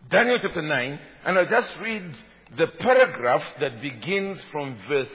Daniel chapter 9, and I'll just read the paragraph that begins from verse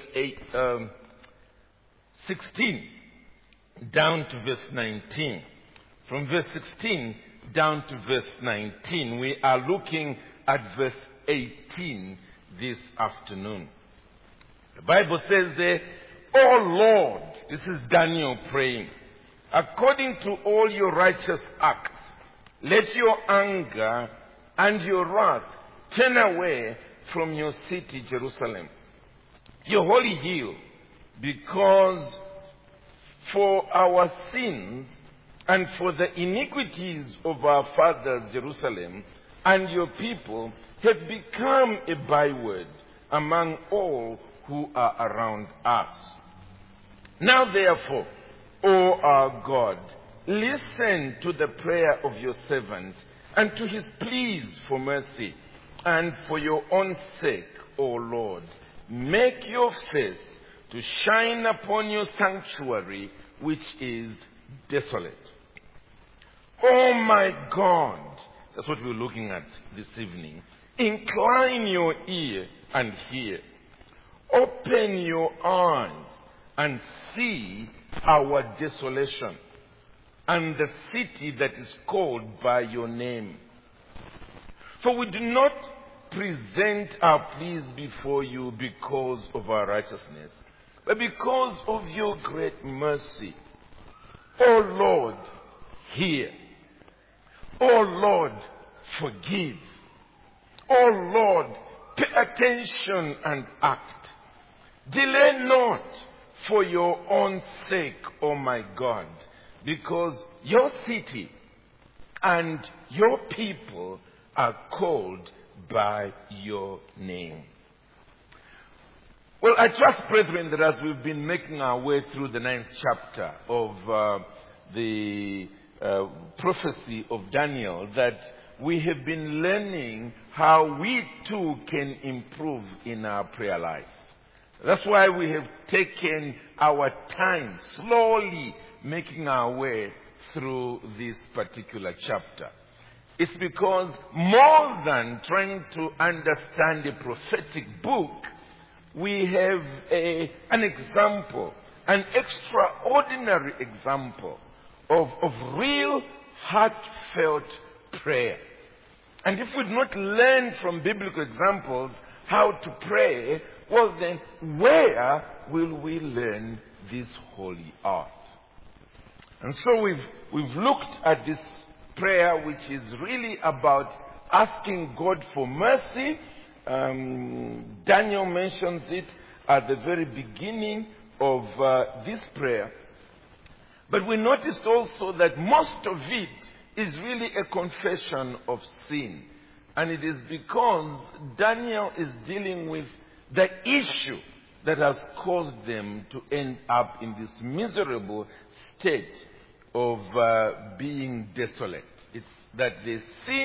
16 down to verse 19. From verse 16 down to verse 19, we are looking at verse 18 this afternoon. The Bible says there, "O Lord," this is Daniel praying, "according to all your righteous acts, let your anger and your wrath turn away from your city, Jerusalem, your holy hill, because for our sins and for the iniquities of our fathers, Jerusalem, and your people have become a byword among all who are around us. Now therefore, O our God, listen to the prayer of your servant and to his pleas for mercy, and for your own sake, O Lord, make your face to shine upon your sanctuary, which is desolate. Oh my God," that's what we're looking at this evening, "incline your ear and hear. Open your eyes and see our desolation, and the city that is called by your name. For we do not present our pleas before you because of our righteousness, but because of your great mercy. O Lord, hear. O Lord, forgive. O Lord, pay attention and act. Delay not for your own sake, O my God, because your city and your people are called by your name." Well, I trust, brethren, that as we've been making our way through the 9th chapter of the prophecy of Daniel, that we have been learning how we too can improve in our prayer life. That's why we have taken our time slowly making our way through this particular chapter. It's because more than trying to understand a prophetic book, we have an example, an extraordinary example of real heartfelt prayer. And if we do not learn from biblical examples how to pray, well then, where will we learn this holy art? And so we've looked at this prayer, which is really about asking God for mercy. Daniel mentions it at the very beginning of this prayer. But we noticed also that most of it is really a confession of sin. And it is because Daniel is dealing with the issue that has caused them to end up in this miserable state of being desolate. It's that they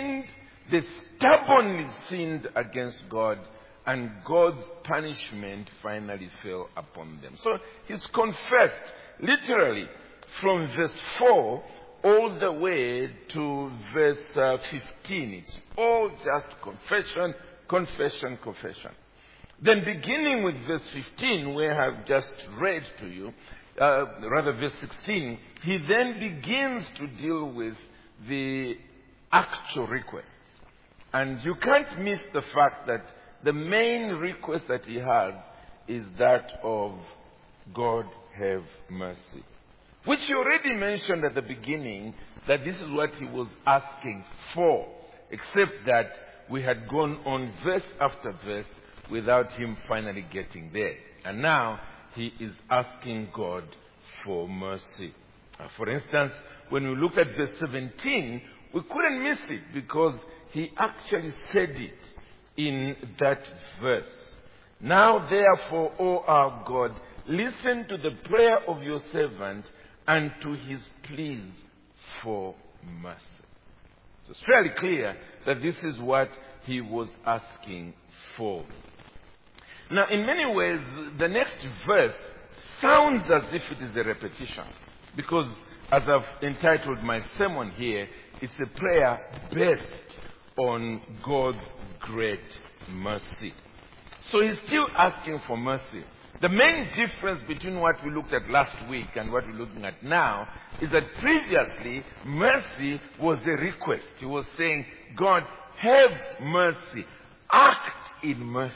stubbornly sinned against God, and God's punishment finally fell upon them. So he's confessed literally from verse 4 all the way to verse 15. It's all just confession, confession, confession. Then beginning with verse 15, where I've just read to you, verse 16, he then begins to deal with the actual requests. And you can't miss the fact that the main request that he has is that of God have mercy. Which he already mentioned at the beginning, that this is what he was asking for, except that we had gone on verse after verse without him finally getting there. And now he is asking God for mercy. For instance, when we look at verse 17, we couldn't miss it because he actually said it in that verse. "Now therefore, O our God, listen to the prayer of your servant and to his pleas for mercy." So it's fairly clear that this is what he was asking for. Now, in many ways, the next verse sounds as if it is a repetition, because as I've entitled my sermon here, it's a prayer based on God's great mercy. So he's still asking for mercy. The main difference between what we looked at last week and what we're looking at now is that previously, mercy was a request. He was saying, God, have mercy. Act in mercy.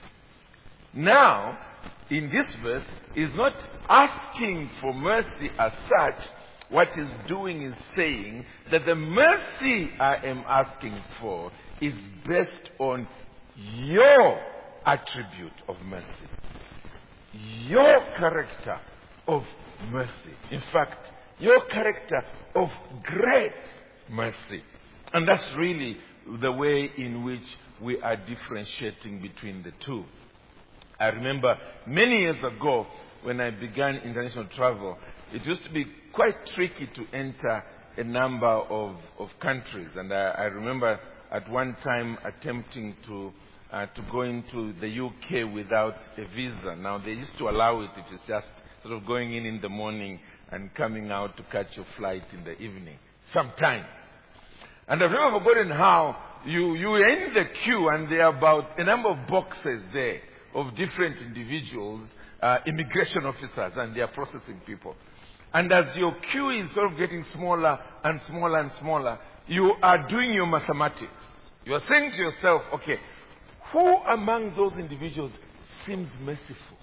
Now, in this verse, he's not asking for mercy as such. What he's doing is saying that the mercy I am asking for is based on your attribute of mercy. Your character of mercy. In fact, your character of great mercy. And that's really the way in which we are differentiating between the two. I remember many years ago when I began international travel, it used to be quite tricky to enter a number of countries. And I remember at one time attempting to go into the UK without a visa. Now, they used to allow it. It was just sort of going in the morning and coming out to catch your flight in the evening, sometimes. And I've never forgotten how you were in the queue and there are about a number of boxes there of different individuals, immigration officers, and they are processing people. And as your queue is sort of getting smaller and smaller and smaller, you are doing your mathematics. You are saying to yourself, okay, who among those individuals seems merciful?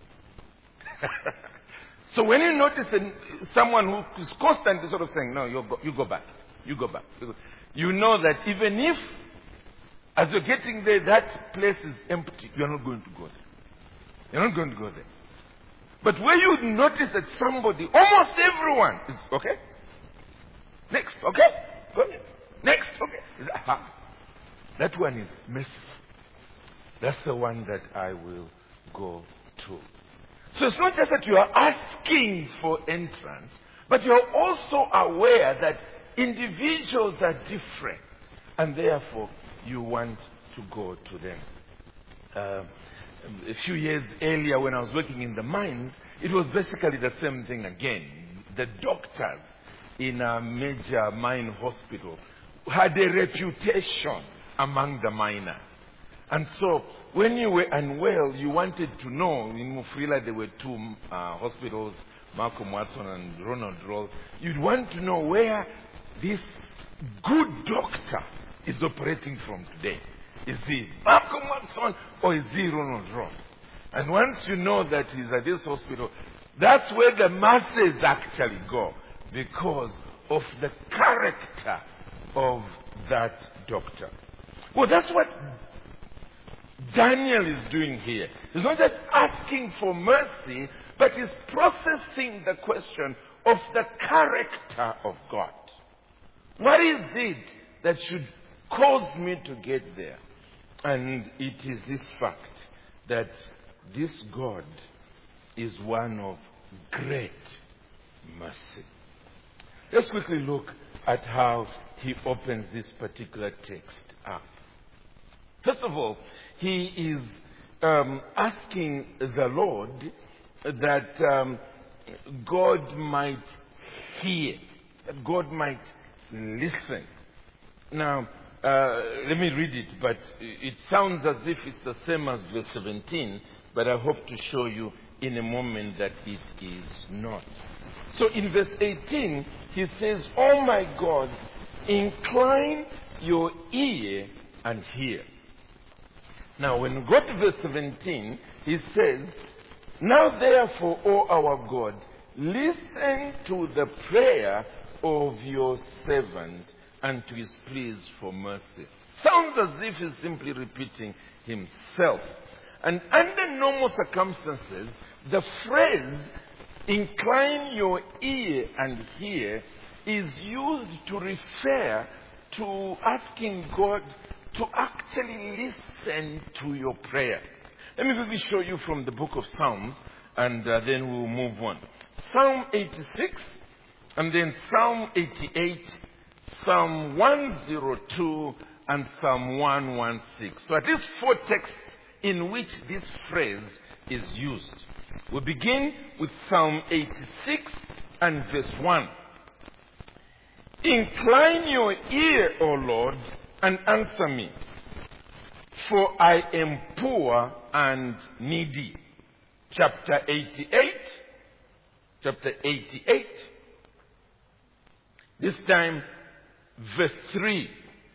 So when you notice someone who is constantly sort of saying, no, you go back. You know that even if, as you're getting there, that place is empty, you're not going to go there. You're not going to go there. But where you notice that somebody, almost everyone, is, okay? Next, okay? Go ahead. Next, okay? Aha. That one is merciful. That's the one that I will go to. So it's not just that you are asking for entrance, but you're also aware that individuals are different, and therefore you want to go to them. A few years earlier when I was working in the mines, it was basically the same thing again. The doctors in a major mine hospital had a reputation among the miners. And so, when you were unwell, you wanted to know. In Mufrila, there were two hospitals, Malcolm Watson and Ronald Roll. You'd want to know where this good doctor is operating from today. Is he Malcolm Watson or is he Ronald Roll? And once you know that he's at this hospital, that's where the masses actually go because of the character of that doctor. Well, that's what Daniel is doing here. He's not just asking for mercy, but he's processing the question of the character of God. What is it that should cause me to get there? And it is this fact that this God is one of great mercy. Let's quickly look at how he opens this particular text up. First of all, he is asking the Lord that God might hear, that God might listen. Now, let me read it, but it sounds as if it's the same as verse 17, but I hope to show you in a moment that it is not. So in verse 18, he says, "Oh my God, incline your ear and hear." Now, when we go to verse 17, he says, "Now therefore, O our God, listen to the prayer of your servant and to his pleas for mercy." Sounds as if he's simply repeating himself. And under normal circumstances, the phrase, "incline your ear and hear," is used to refer to asking God to actually listen to your prayer. Let me quickly show you from the book of Psalms, and then we'll move on. Psalm 86, and then Psalm 88, Psalm 102, and Psalm 116. So at least 4 texts in which this phrase is used. We begin with Psalm 86 and verse 1. "Incline your ear, O Lord, and answer me, for I am poor and needy. Chapter 88. Chapter 88. This time, verse 3.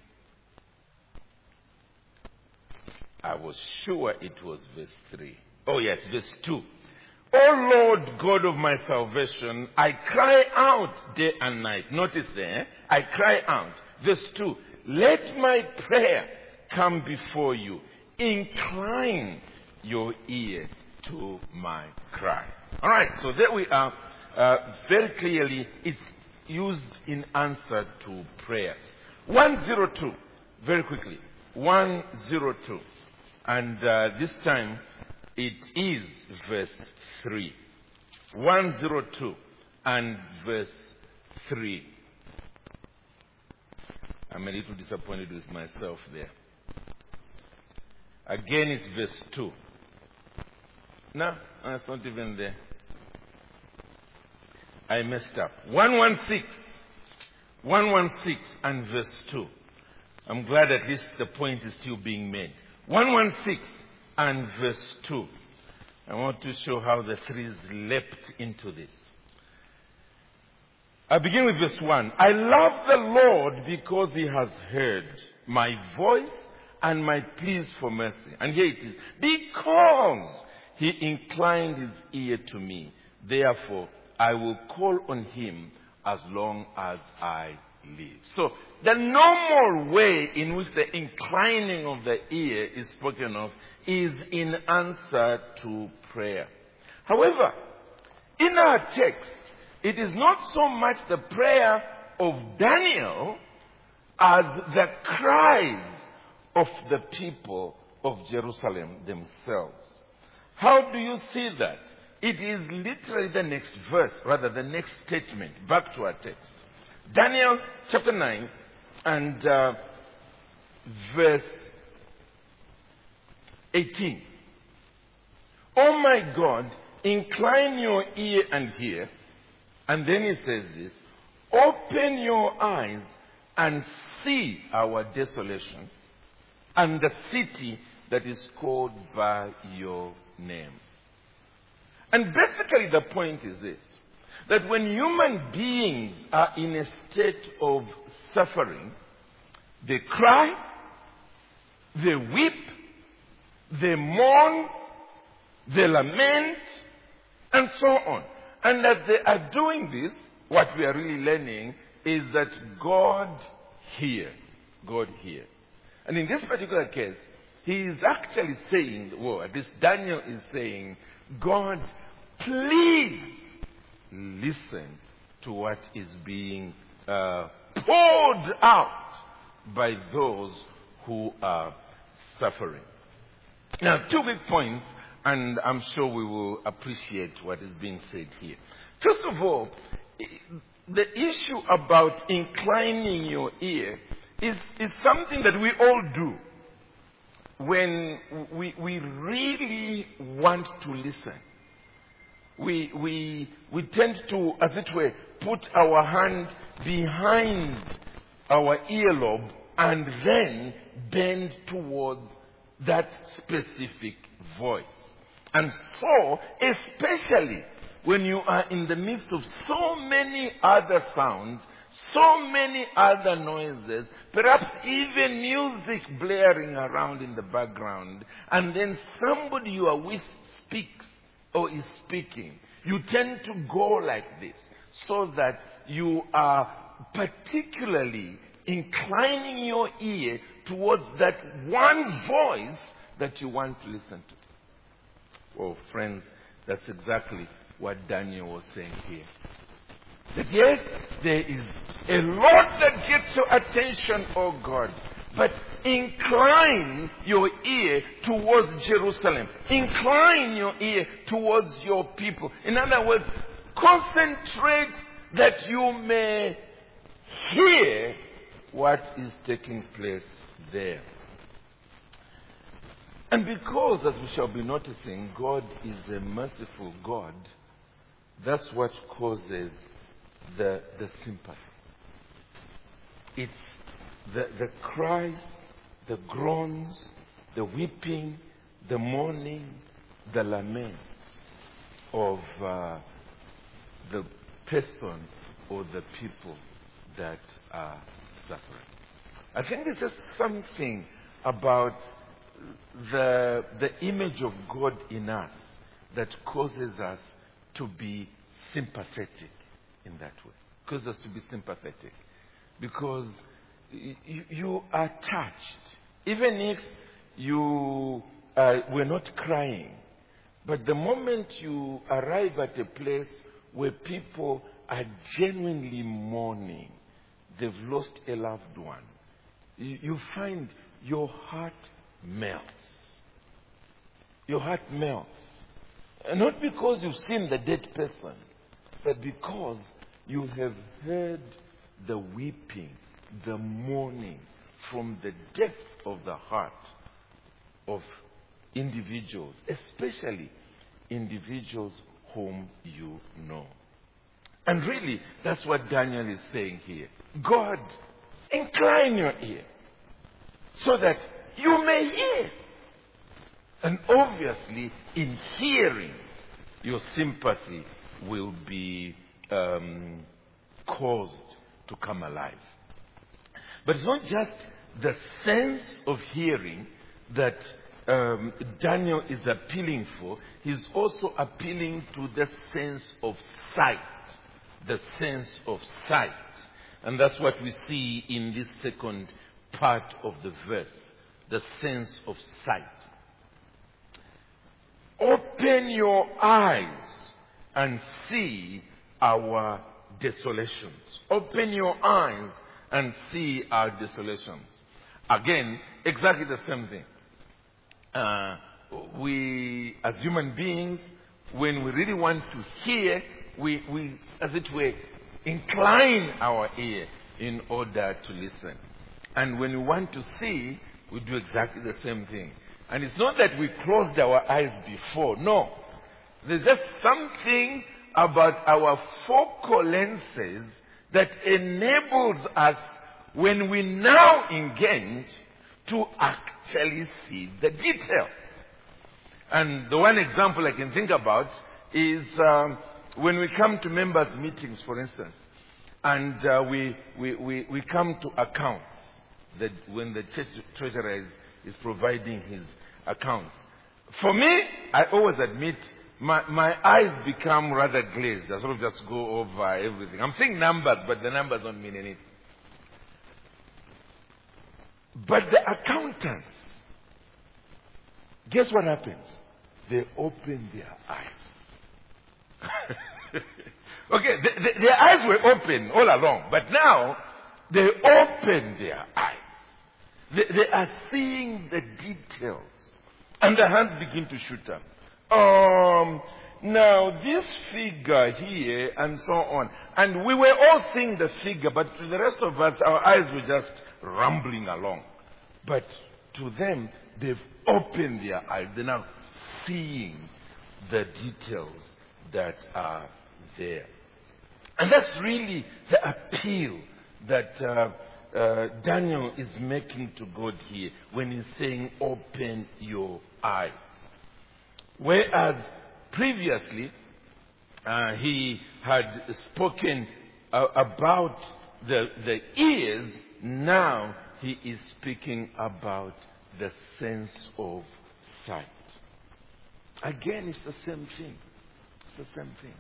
I was sure it was verse 3. Oh yes, verse 2. O Lord God of my salvation, I cry out day and night. Notice there, I cry out. Verse 2. Let my prayer come before you. Incline your ear to my cry. Alright, so there we are. Very clearly, it's used in answer to prayer. 102. Very quickly. 102. And this time, it is verse 3. 102 and verse 3. I'm a little disappointed with myself there. Again, it's verse 2. No, it's not even there. I messed up. 116. 116 and verse 2. I'm glad at least the point is still being made. 116 and verse 2. I want to show how the threes leapt into this. I begin with verse 1. I love the Lord because he has heard my voice and my pleas for mercy. And here it is. Because he inclined his ear to me. Therefore, I will call on him as long as I live. So, the normal way in which the inclining of the ear is spoken of is in answer to prayer. However, in our text, it is not so much the prayer of Daniel as the cries of the people of Jerusalem themselves. How do you see that? It is literally the next verse, rather the next statement. Back to our text. Daniel chapter 9 and verse 18. Oh my God, incline your ear and hear. And then he says this. Open your eyes and see our desolation and the city that is called by your name. And basically the point is this. That when human beings are in a state of suffering, they cry, they weep, they mourn, they lament, and so on. And as they are doing this, what we are really learning is that God hears. God hears. And in this particular case, he is actually saying, well, at least Daniel is saying, God, please listen to what is being poured out by those who are suffering. Now, 2 big points, and I'm sure we will appreciate what is being said here. First of all, the issue about inclining your ear is something that we all do when we really want to listen. We tend to, as it were, put our hand behind our earlobe and then bend towards that specific voice. And so, especially when you are in the midst of so many other sounds, so many other noises, perhaps even music blaring around in the background, and then somebody you are with speaks or is speaking, you tend to go like this, so that you are particularly inclining your ear towards that one voice that you want to listen to. Well, friends, that's exactly what Daniel was saying here. That yes, there is a lot that gets your attention, oh God. But incline your ear towards Jerusalem. Incline your ear towards your people. In other words, concentrate that you may hear what is taking place there. And because, as we shall be noticing, God is a merciful God, that's what causes the sympathy. It's the cries, the groans, the weeping, the mourning, the lament of the person or the people that are suffering. I think there's just something about the image of God in us that causes us to be sympathetic in that way. Causes us to be sympathetic. Because you are touched. Even if you were not crying. But the moment you arrive at a place where people are genuinely mourning, they've lost a loved one, you find your heart melts. Your heart melts. And not because you've seen the dead person, but because you have heard the weeping, the mourning from the depth of the heart of individuals, especially individuals whom you know. And really, that's what Daniel is saying here. God, incline your ear so that you may hear. And obviously, in hearing, your sympathy will be caused to come alive. But it's not just the sense of hearing that Daniel is appealing for. He's also appealing to the sense of sight. The sense of sight. And that's what we see in this second part of the verse. The sense of sight. Open your eyes and see our desolations. Open your eyes and see our desolations. Again, exactly the same thing. We, as human beings, when we really want to hear, we, as it were, incline our ear in order to listen. And when we want to see, we do exactly the same thing. And it's not that we closed our eyes before. No. There's just something about our focal lenses that enables us, when we now engage, to actually see the detail. And the one example I can think about is when we come to members' meetings, for instance, and we come to accounts, that when the treasurer is providing his accounts. For me, I always admit, my eyes become rather glazed. I sort of just go over everything. I'm seeing numbers, but the numbers don't mean anything. But the accountants, guess what happens? They open their eyes. Okay, their eyes were open all along, but now they open their eyes. They are seeing the details. And the hands begin to shoot up. Now this figure here and so on. And we were all seeing the figure, but to the rest of us, our eyes were just rumbling along. But to them, they've opened their eyes. They're now seeing the details that are there. And that's really the appeal that Daniel is making to God here when he's saying, open your eyes. Whereas previously, he had spoken about the ears. Now he is speaking about the sense of sight. Again, it's the same thing. It's the same thing.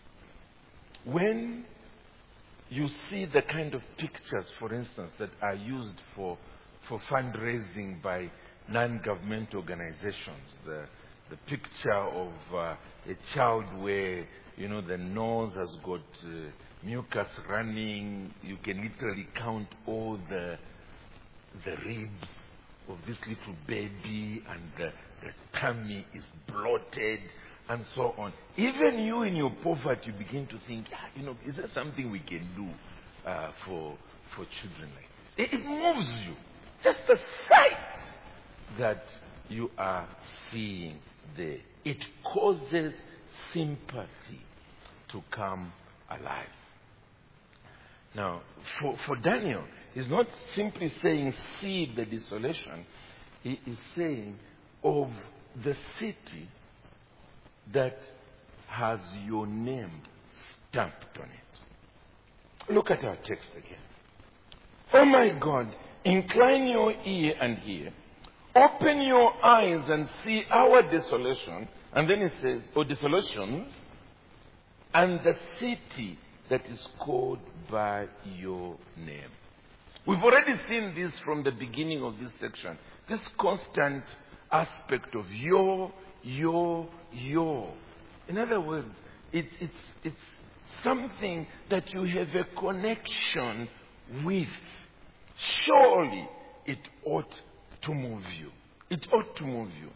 When you see the kind of pictures, for instance, that are used for fundraising by non-government organizations, the picture of a child where, the nose has got mucus running. You can literally count all the ribs of this little baby, and the tummy is bloated, and so on. Even you in your poverty, you begin to think, is there something we can do for children like this? It moves you. Just the sight that you are seeing there. It causes sympathy to come alive. Now, for Daniel, he's not simply saying see the desolation. He is saying of the city that has your name stamped on it. Look at our text again. Oh my God, incline your ear and hear. Open your eyes and see our desolation. And then it says, or desolations, and the city that is called by your name. We've already seen this from the beginning of this section. This constant aspect of your. In other words, it's something that you have a connection with. Surely it ought to move you. It ought to move you.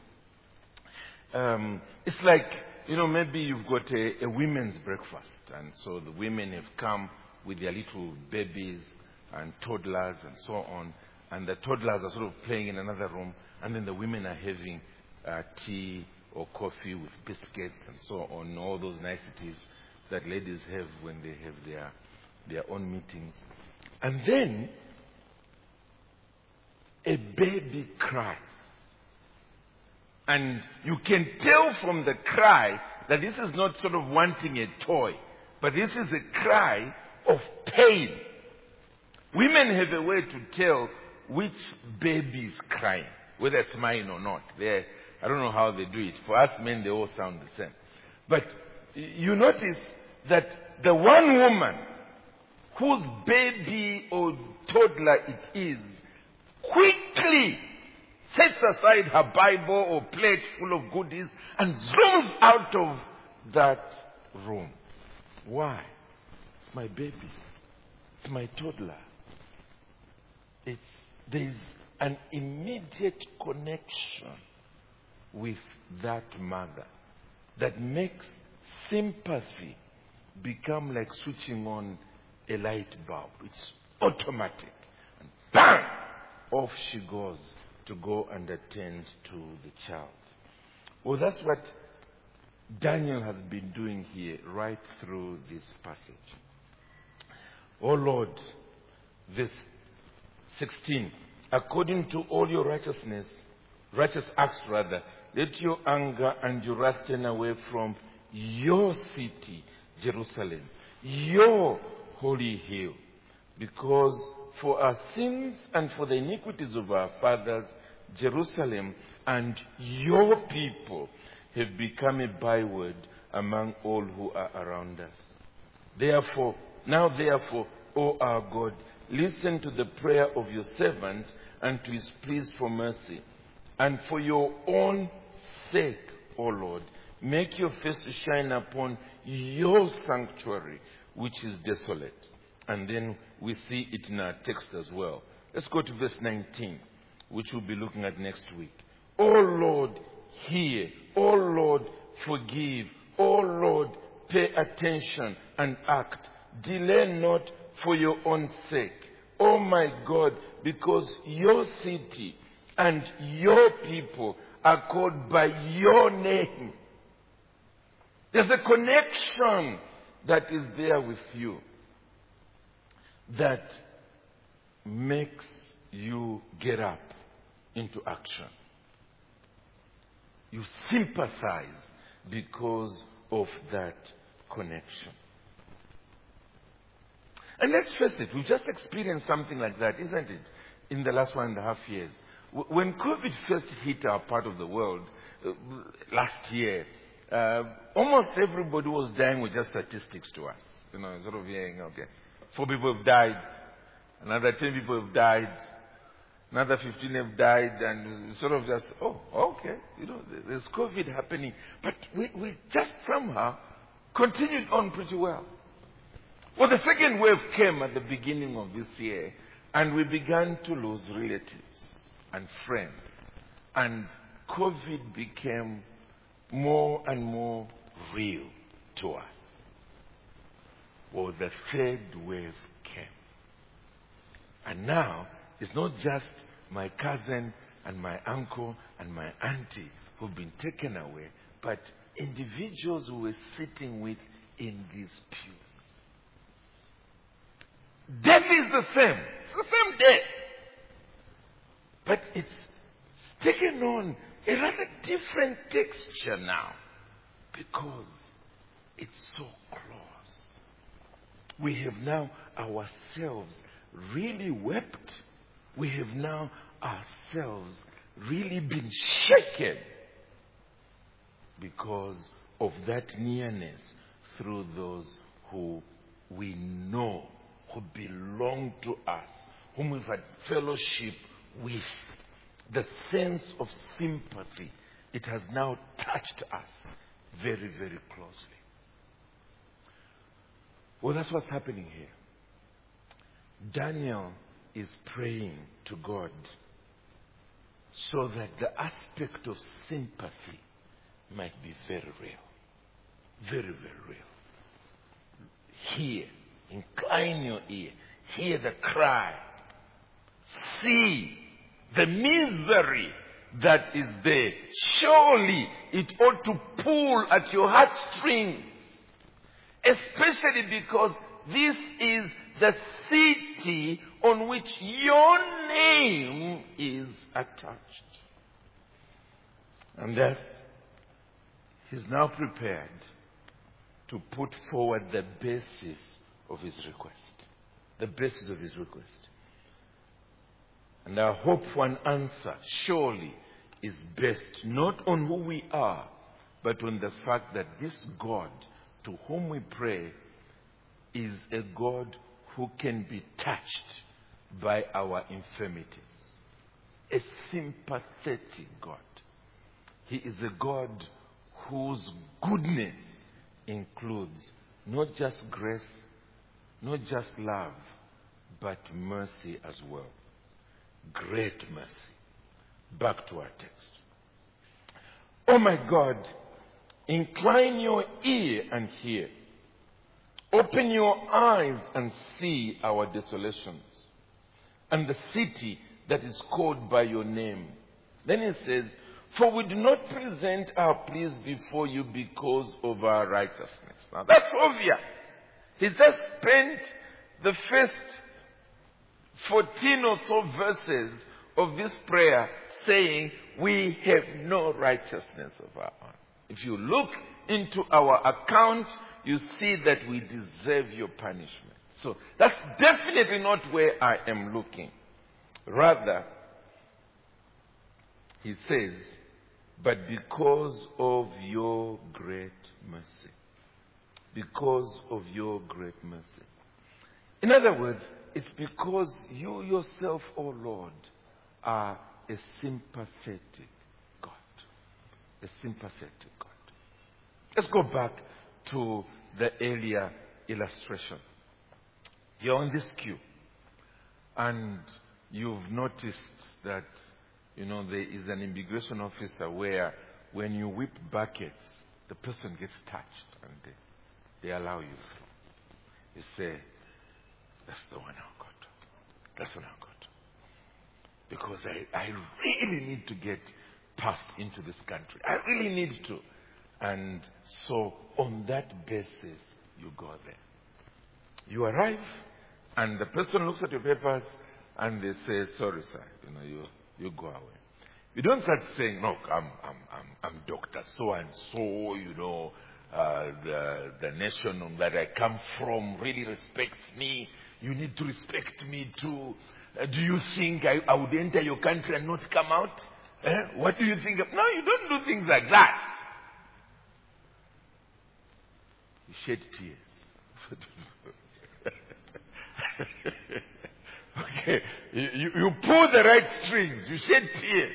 It's like, maybe you've got a women's breakfast, and so the women have come with their little babies and toddlers and so on, and the toddlers are sort of playing in another room, and then the women are having tea or coffee with biscuits and so on, all those niceties that ladies have when they have their own meetings. And then a baby cries. And you can tell from the cry that this is not sort of wanting a toy, but this is a cry of pain. Women have a way to tell which baby is crying, whether it's mine or not. I don't know how they do it. For us men, they all sound the same. But you notice that the one woman whose baby or toddler it is quickly sets aside her Bible or plate full of goodies and zooms out of that room. Why? It's my baby. It's my toddler. There's an immediate connection with that mother that makes sympathy become like switching on a light bulb. It's automatic. And bang! Off she goes to go and attend to the child. Well, that's what Daniel has been doing here right through this passage. Oh Lord, verse 16, according to all your righteous acts, let your anger and your wrath turn away from your city, Jerusalem, your holy hill, because for our sins and for the iniquities of our fathers, Jerusalem and your people have become a byword among all who are around us. Therefore, O our God, listen to the prayer of your servant and to his pleas for mercy. And for your own sake, O Lord, make your face to shine upon your sanctuary, which is desolate. And then we see it in our text as well. Let's go to verse 19, which we'll be looking at next week. O Lord, hear. O Lord, forgive. O Lord, pay attention and act. Delay not for your own sake. Oh my God, because your city and your people are called by your name. There's a connection that is there with you that makes you get up into action. You sympathize because of that connection. And let's face it, we've just experienced something like that, isn't it, in the last 1.5 years. When COVID first hit our part of the world last year, almost everybody was dying with just statistics to us. Sort of hearing, okay, 4 people have died, another 10 people have died, another 15 have died, and sort of just, okay, there's COVID happening. But we just somehow continued on pretty well. Well, the second wave came at the beginning of this year, and we began to lose relatives and friends. And COVID became more and more real to us. Well, the third wave came. And now, it's not just my cousin and my uncle and my auntie who've been taken away, but individuals who were sitting with in these pews. Death is the same. It's the same death. But it's taken on a rather different texture now because it's so close. We have now ourselves really wept. We have now ourselves really been shaken because of that nearness through those who we know, who belong to us, whom we've had fellowship with. The sense of sympathy, it has now touched us very, very closely. Well, that's what's happening here. Daniel is praying to God so that the aspect of sympathy might be very real. Very, very real. Hear, incline your ear, hear the cry. See the misery that is there. Surely it ought to pull at your heartstrings. Especially because this is the city on which your name is attached. And thus, he's now prepared to put forward the basis of his request. The basis of his request. And our hope for an answer surely is based not on who we are, but on the fact that this God to whom we pray is a God who can be touched by our infirmities. A sympathetic God. He is a God whose goodness includes not just grace, not just love, but mercy as well. Great mercy. Back to our text. Oh my God, incline your ear and hear. Open your eyes and see our desolations and the city that is called by your name. Then he says, for we do not present our pleas before you because of our righteousness. Now that's obvious. He just spent the first 14 or so verses of this prayer saying, we have no righteousness of our own. If you look into our account, you see that we deserve your punishment. So that's definitely not where I am looking. Rather, he says, but because of your great mercy. Because of your great mercy. In other words, it's because you yourself, O Lord, are a sympathetic God. A sympathetic God. Let's go back to the earlier illustration. You're on this queue, and you've noticed that, there is an immigration officer where when you whip buckets, the person gets touched and they allow you through. You say, that's the one I got. That's the one I got. Because I really need to get passed into this country. I really need to. And so on that basis, you go there. You arrive, and the person looks at your papers, and they say, sorry, sir, you go away. You don't start saying, look, I'm Dr. So-and-so, the nation that I come from really respects me. You need to respect me too. Do you think I would enter your country and not come out? What do you think of? No, you don't do things like that. You shed tears. Okay. You pull the right strings. You shed tears.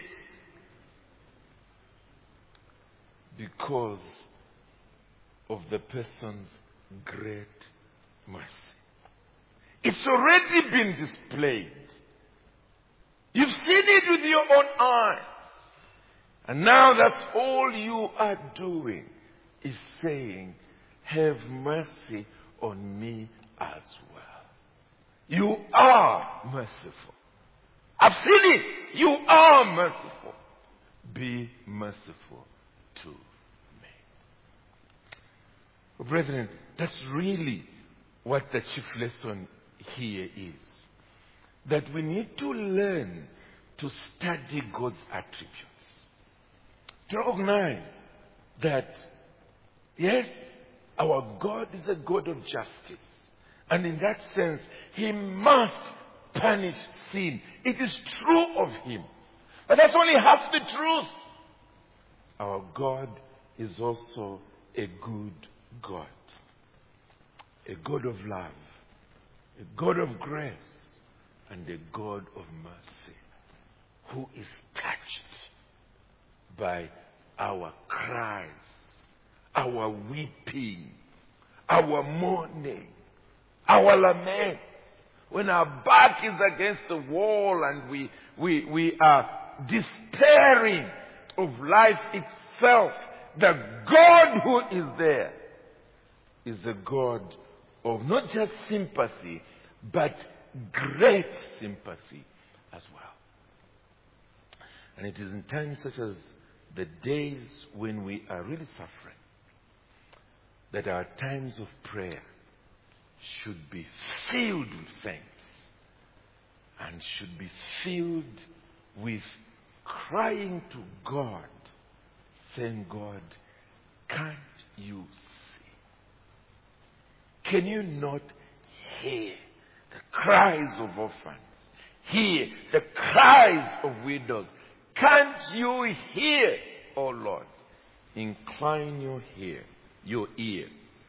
Because of the person's great mercy. It's already been displayed. You've seen it with your own eyes. And now that's all you are doing is saying, have mercy on me as well. You are merciful. I've seen it. You are merciful. Be merciful to me. Well, brethren, that's really what the chief lesson here is that we need to learn to study God's attributes. To recognize that, yes, our God is a God of justice. And in that sense, He must punish sin. It is true of Him. But that's only half the truth. Our God is also a good God. A God of love. A God of grace. And a God of mercy. Who is touched by our cries, our weeping, our mourning, our lament. When our back is against the wall and we are despairing of life itself, the God who is there is a God of not just sympathy, but great sympathy as well. And it is in times such as the days when we are really suffering that our times of prayer should be filled with thanks and should be filled with crying to God, saying, God, can't you see? Can you not hear the cries of orphans? Hear the cries of widows? Can't you hear, O Lord? Incline your ear.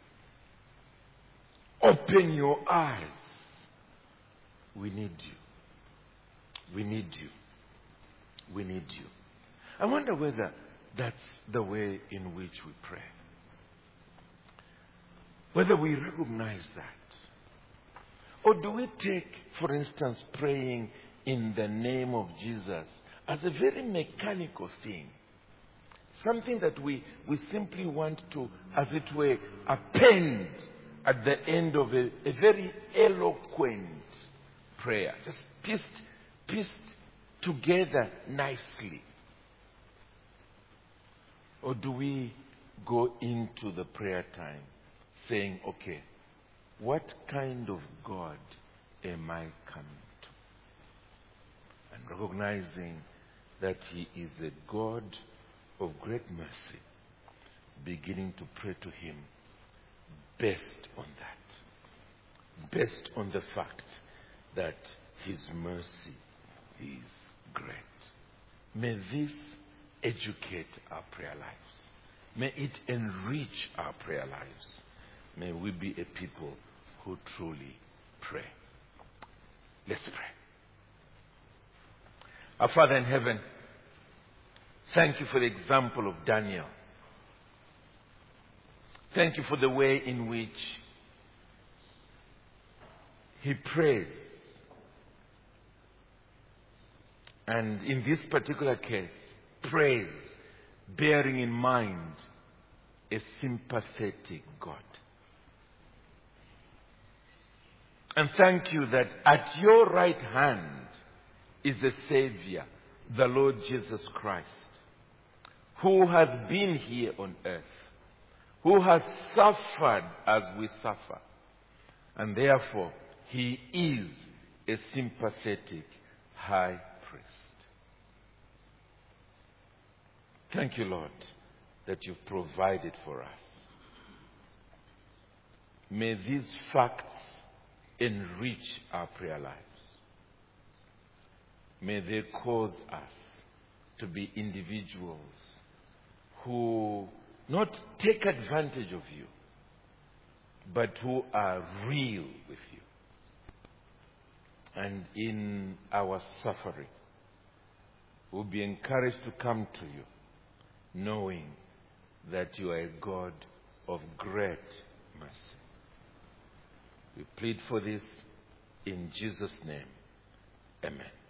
Open your eyes. We need you. We need you. We need you. I wonder whether that's the way in which we pray. Whether we recognize that. Or do we take, for instance, praying in the name of Jesus as a very mechanical thing? Something that we simply want to, as it were, append at the end of a very eloquent prayer. Just pieced together nicely. Or do we go into the prayer time saying, okay, what kind of God am I coming to? And recognizing that He is a God of great mercy, beginning to pray to Him based on that. Based on the fact that His mercy is great. May this educate our prayer lives. May it enrich our prayer lives. May we be a people who truly pray. Let's pray. Our Father in heaven, thank you for the example of Daniel. Thank you for the way in which he prays. And in this particular case, prays bearing in mind a sympathetic God. And thank you that at your right hand is the Savior, the Lord Jesus Christ, who has been here on earth, who has suffered as we suffer. And therefore, He is a sympathetic high priest. Thank you, Lord, that you've provided for us. May these facts enrich our prayer lives. May they cause us to be individuals who not take advantage of you, but who are real with you. And in our suffering, we'll be encouraged to come to you, knowing that you are a God of great mercy. We plead for this in Jesus' name. Amen.